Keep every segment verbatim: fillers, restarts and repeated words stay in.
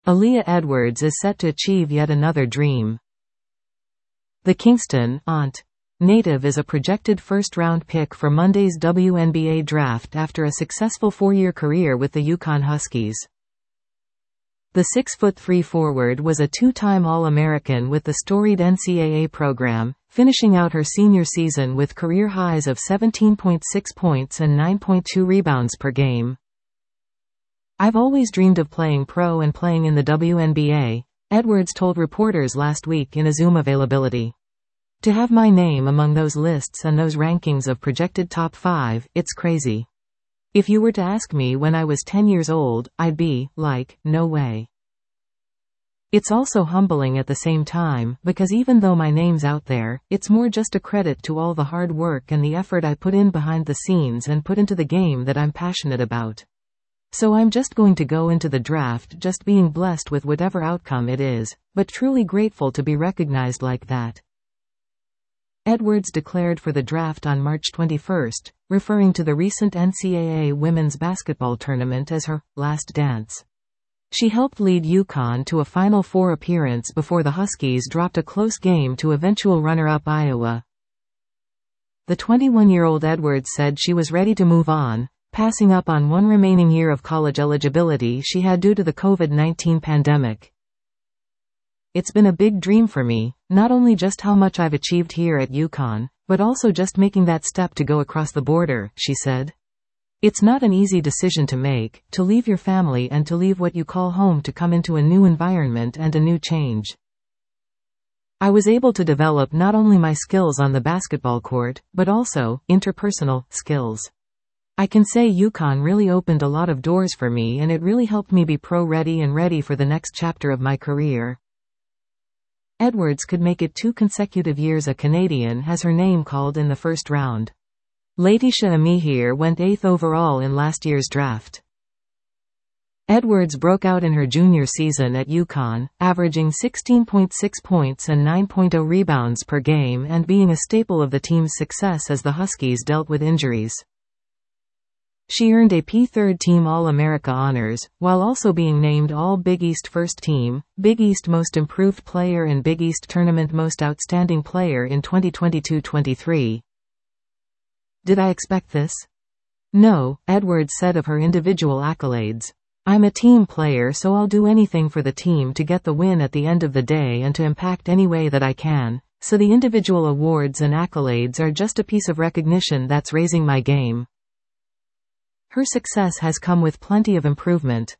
Aaliyah Edwards is set to achieve yet another dream. The Kingston, Ont. native is a projected first-round pick for Monday's W N B A draft after a successful four-year career with the UConn Huskies. The six foot three forward was a two-time All-American with the storied N C double A program, finishing out her senior season with career highs of seventeen point six points and nine point two rebounds per game. "I've always dreamed of playing pro and playing in the W N B A," Edwards told reporters last week in a Zoom availability. "To have my name among those lists and those rankings of projected top five, it's crazy. If you were to ask me when I was ten years old, I'd be like, no way." It's also humbling at the same time, because even though my name's out there, it's more just a credit to all the hard work and the effort I put in behind the scenes and put into the game that I'm passionate about. So I'm just going to go into the draft just being blessed with whatever outcome it is, but truly grateful to be recognized like that. Edwards declared for the draft on March twenty-first, referring to the recent N C double A women's basketball tournament as her last dance. She helped lead UConn to a Final Four appearance before the Huskies dropped a close game to eventual runner-up Iowa. The twenty-one-year-old Edwards said she was ready to move on, passing up on one remaining year of college eligibility she had due to the COVID nineteen pandemic. "It's been a big dream for me, not only just how much I've achieved here at UConn, but also just making that step to go across the border," she said. "It's not an easy decision to make, to leave your family and to leave what you call home to come into a new environment and a new change. I was able to develop not only my skills on the basketball court, but also interpersonal skills. I can say UConn really opened a lot of doors for me and it really helped me be pro-ready and ready for the next chapter of my career." Edwards could make it two consecutive years a Canadian has her name called in the first round. Laetitia Amihere went eighth overall in last year's draft. Edwards broke out in her junior season at UConn, averaging sixteen point six points and nine point zero rebounds per game and being a staple of the team's success as the Huskies dealt with injuries. She earned a P third Team All-America honors, while also being named All-Big East First Team, Big East Most Improved Player and Big East Tournament Most Outstanding Player in twenty twenty-two twenty-three. "Did I expect this? No," Edwards said of her individual accolades. "I'm a team player, so I'll do anything for the team to get the win at the end of the day and to impact any way that I can, so the individual awards and accolades are just a piece of recognition that's raising my game." Her success has come with plenty of improvement.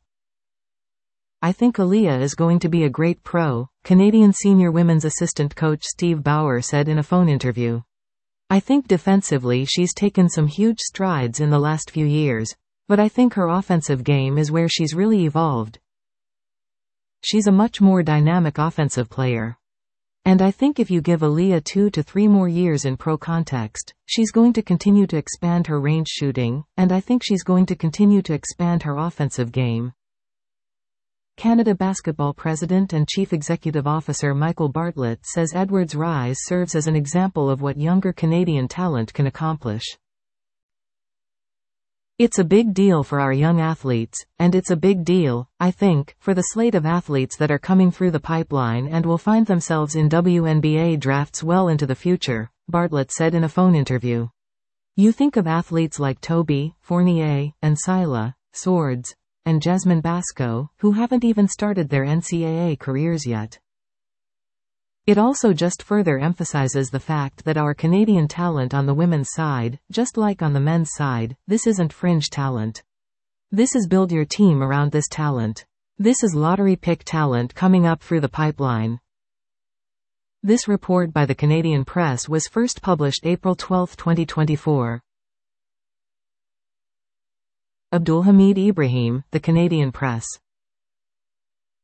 "I think Aaliyah is going to be a great pro," Canadian senior women's assistant coach Steve Bauer said in a phone interview. "I think defensively she's taken some huge strides in the last few years, but I think her offensive game is where she's really evolved. She's a much more dynamic offensive player. And I think if you give Aaliyah two to three more years in pro context, she's going to continue to expand her range shooting, and I think she's going to continue to expand her offensive game." Canada Basketball President and Chief Executive Officer Michael Bartlett says Edwards' rise serves as an example of what younger Canadian talent can accomplish. "It's a big deal for our young athletes, and it's a big deal, I think, for the slate of athletes that are coming through the pipeline and will find themselves in W N B A drafts well into the future," Bartlett said in a phone interview. "You think of athletes like Toby, Fournier, and Sila, Swords, and Jasmine Basco, who haven't even started their N C double A careers yet. It also just further emphasizes the fact that our Canadian talent on the women's side, just like on the men's side, this isn't fringe talent. This is build your team around this talent. This is lottery pick talent coming up through the pipeline." This report by the Canadian Press was first published April twelfth twenty twenty-four. Abdulhamid Ibrahim, The Canadian Press.